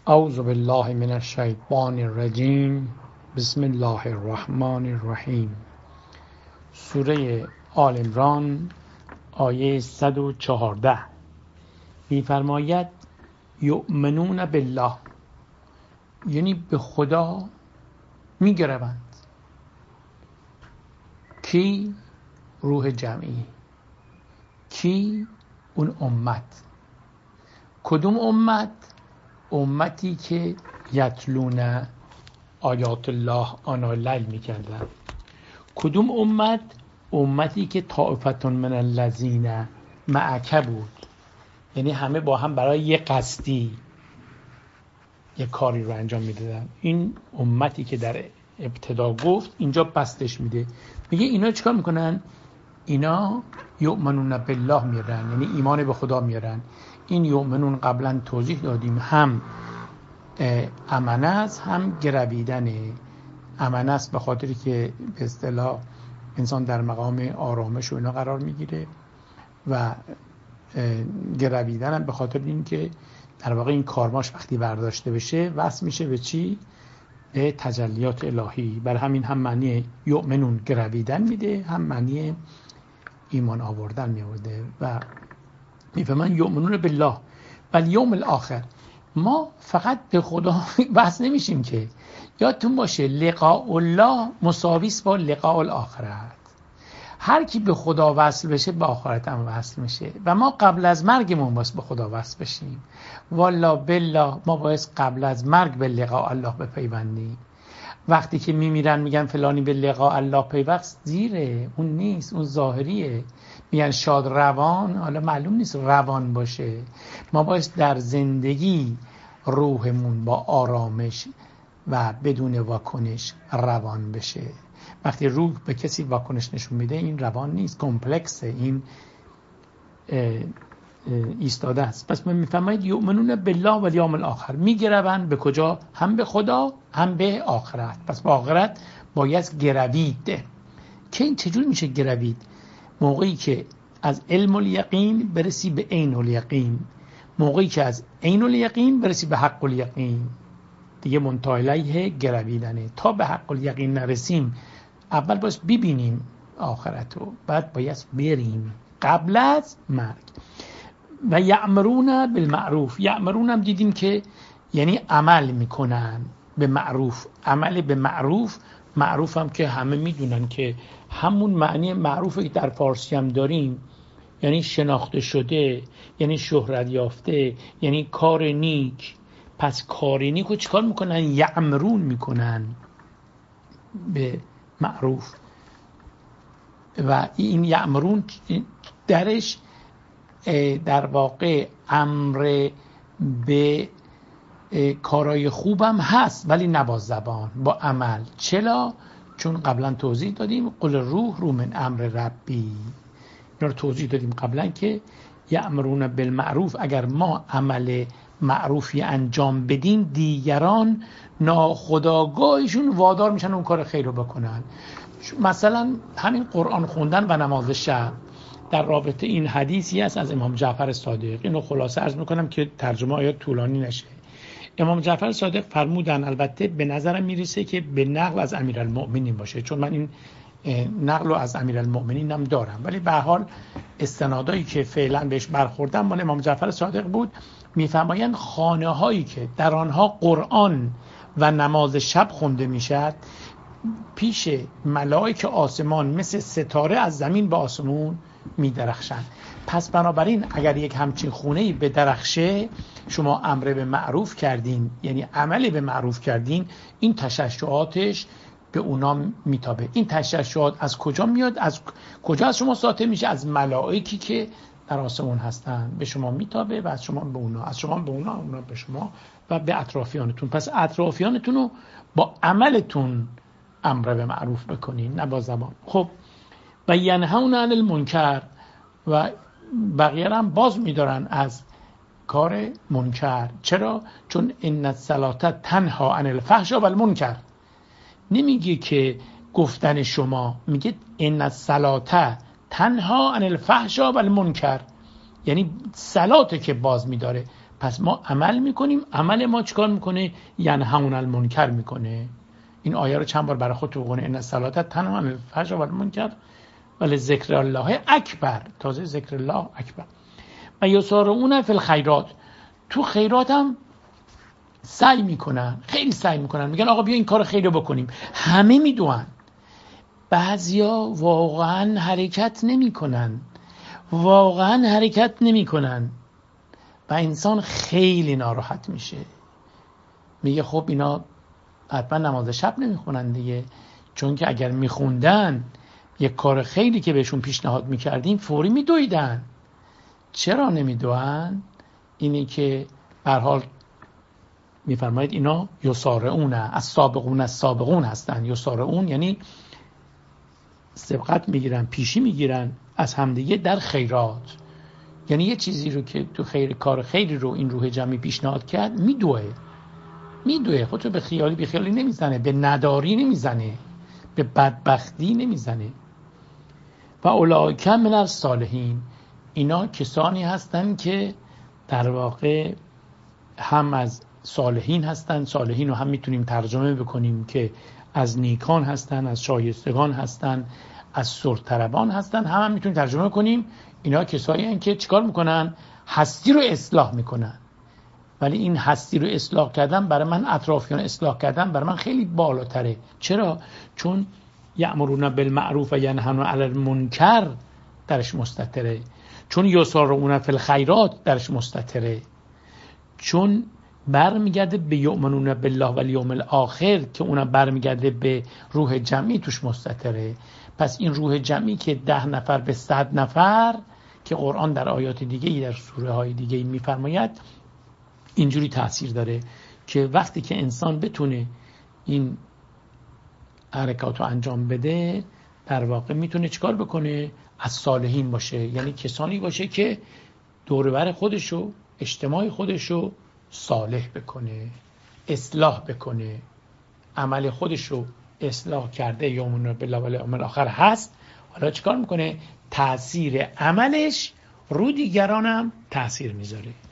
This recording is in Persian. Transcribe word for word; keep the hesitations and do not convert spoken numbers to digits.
اعوذ بالله من الشیطان الرجیم. بسم الله الرحمن الرحیم. سوره آل عمران آیه صد و چهارده می‌فرماید یؤمنون بالله، یعنی به خدا می‌گروند. کی؟ روح جمعی. کی؟ اون امت. کدوم امت؟ امتی که یتلون آیات الله آنها اللیل میکردن. کدوم امت؟ امتی که طائفتون من الذین معک بود، یعنی همه با هم برای یه قصدی یه کاری رو انجام میدادن. این امتی که در ابتدا گفت اینجا بستش میده، میگه اینا چیکار میکنن؟ اینا یؤمنون بالله میارن، یعنی ایمان به خدا میارن. این یؤمنون قبلا توضیح دادیم، هم امنه است هم گرویدنه. امنه است به خاطری که به اصطلاح انسان در مقام آرامش و اینا قرار میگیره، و گرویدن هم به خاطر این که در واقع این کارماش وقتی برداشته بشه وصل میشه به چی؟ به تجلیات الهی. بر همین هم معنی یؤمنون گرویدن میده، هم معنی ایمان آوردن میورده. و میفهمن یؤمنون بالله و الیوم الاخر. ما فقط به خدا وصل نمیشیم که، یادتون باشه لقاء الله مساویس با لقاء الاخرت. هر کی به خدا وصل بشه به آخرت هم وصل میشه، و ما قبل از مرگمون باید به خدا وصل بشیم. والله بالله ما باید قبل از مرگ به لقاء الله بپیوندیم. وقتی که میمیرن میگن فلانی به لقاء الله پیوست، زیره، اون نیست، اون ظاهریه. میگن شاد روان، حالا معلوم نیست روان باشه. ما باید در زندگی روحمون با آرامش و بدون واکنش روان بشه. وقتی روح به کسی واکنش نشون میده این روان نیست، کمپلکسه، این ایستاده است. پس من میفهمید یؤمنون بالله و الیوم الاخر، میگروند به کجا؟ هم به خدا هم به آخرت. پس به آخرت باید گروید. که این چجور میشه گروید؟ موقعی که از علم الیقین برسی به عین الیقین، موقعی که از عین الیقین برسی به حق الیقین، دیگه منتهی الیه گرویدنه. تا به حق الیقین نرسیم اول باید ببینیم آخرتو، بعد باید بریم قبل از مرگ. و یأمرون بالمعروف، یأمرون هم دیدیم که یعنی عمل میکنن به معروف. عمل به معروف، معروف هم که همه میدونن که همون معنی معروفی که در فارسی هم داریم، یعنی شناخته شده، یعنی شهرت یافته، یعنی کار نیک. پس کار نیک رو چیکار میکنن؟ یأمرون میکنن به معروف. و این یأمرون درش در واقع امر به کارهای خوبم هست، ولی نه با زبان، با عمل. چرا؟ چون قبلا توضیح دادیم قل روح رو من امر ربی، اینا رو توضیح دادیم قبلا که یأمرون بالمعروف، اگر ما عمل معروفی انجام بدیم دیگران ناخودآگاهشون وادار میشن اون کار خیر رو بکنن. مثلا همین قرآن خوندن و نماز شب. در رابطه این حدیثی است از امام جعفر صادق، اینو خلاصه عرض میکنم که ترجمه آیات طولانی نشه. امام جعفر صادق فرمودن، البته به نظرم میرسه که به نقل از امیرالمؤمنین باشه، چون من این نقل رو از امیرالمؤمنین هم دارم، ولی به هر حال استنادایی که فعلا بهش برخوردم مال امام جعفر صادق بود. میفرمایند خانه هایی که در آنها قرآن و نماز شب خونده میشد، پیش ملائک آسمان مثل ستاره از زمین به آسمون میدرخشن. پس بنابراین اگر یک همچین خونه‌ای به درخشه، شما امر به معروف کردین، یعنی عمل به معروف کردین، این تششعاتش به اونا میتابه. این تششعات از کجا میاد؟ از کجا از شما ساطع میشه؟ از ملائکی که در آسمون هستن به شما میتابه، و از شما به اونا، از شما به اونا، اونا به شما و به اطرافیانتون. پس اطرافیانتون رو با عملتون امر به معروف بکنین، نه با زبان. خب و ینهون عن المنکر، و بقیه هم باز میدارن از کار منکر. چرا؟ چون ان الصلاة تنها عن الفحشاء و المنکر. نمیگه که گفتن شما، میگه ان الصلاة تنها عن الفحشاء و المنکر، یعنی صلاته که باز میداره. پس ما عمل میکنیم، عمل ما چیکار میکنه؟ یعنی همون المنکر میکنه. این آیه رو چند بار برای خودت بخونید. ان الصلاه تنها عن الفحشاء والمنکر ولی ذکر الله اکبر. تازه ذکر الله اکبر. و یسارعون فی الخیرات، تو خیرات هم سعی میکنن، خیلی سعی میکنن، میگن آقا بیا این کار خیلی بکنیم. همه میدونن، بعضیا واقعا حرکت نمیکنن، واقعا حرکت نمیکنن و انسان خیلی ناراحت میشه. میگه خب اینا حتما نماز شب نمیخونن دیگه، چون که اگر میخوندن یک کار خیلی که بهشون پیشنهاد میکردیم فوری میدویدن. چرا نمیدوئن؟ اینی که به هر حال میفرمایید اینا یسارعون، از سابقون از سابقون هستن. یسارعون یعنی سبقت میگیرن، پیشی میگیرن از همدیگه در خیرات. یعنی یه چیزی رو که تو خیر کار خیلی رو این روح جمعی پیشنهاد کرد میدوه میدوه خودشو به خیالی به خیالی نمیزنه، به نداری نمیزنه، به بدبختی نمیزنه. و اولئک من الصالحین، اینا کسانی هستن که در واقع هم از صالحین هستن. صالحین رو هم میتونیم ترجمه بکنیم که از نیکان هستن، از شایستگان هستن، از سرطربان هستن. هم, هم میتونیم ترجمه کنیم اینا کسایی هستن که چیکار میکنن؟ هستی رو اصلاح میکنن. ولی این هستی رو اصلاح کردن برای من، اطرافیان اصلاح کردن برای من خیلی بالاتره. چرا؟ چون یأمرون بالمعروف و ینهون علی المنکر درش مستتره، چون یسارعون فی الخیرات درش مستتره، چون برمیگرده به یؤمنون بالله و الیوم الاخر که اونم برمیگرده به روح جمعی توش مستتره. پس این روح جمعی که ده نفر به صد نفر که قرآن در آیات دیگه در سوره های دیگه میفرماید اینجوری تأثیر داره که وقتی که انسان بتونه این حرکات رو انجام بده در واقع میتونه چیکار بکنه؟ از صالحین باشه. یعنی کسانی باشه که دوربر خودشو، اجتماع خودشو صالح بکنه، اصلاح بکنه، عمل خودشو اصلاح کرده، یؤمنون بالله و الیوم الاخر هست. حالا چیکار میکنه؟ تأثیر عملش رو دیگرانم تأثیر میذاره.